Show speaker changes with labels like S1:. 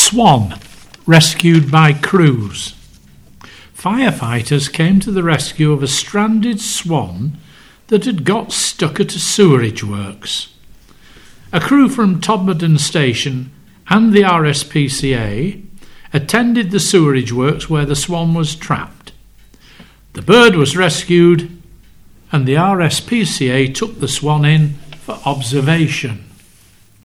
S1: Swan rescued by crews. Firefighters came to the rescue of a stranded swan that had got stuck at a sewerage works. A crew from Todmorden Station and the RSPCA attended the sewerage works where the swan was trapped. The bird was rescued and the RSPCA took the swan in for observation.